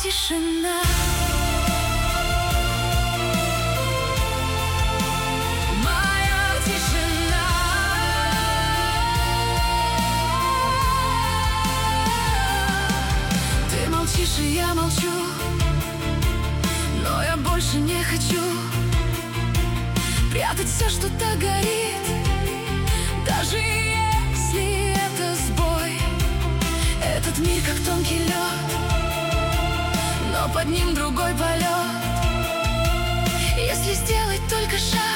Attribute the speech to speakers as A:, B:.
A: тишина. Моя тишина. Ты молчишь, и я молчу, но я больше не хочу прятать все, что так горит, даже если это сбой. Этот мир как тонкий лед, но под ним другой полет. Если сделать только шаг,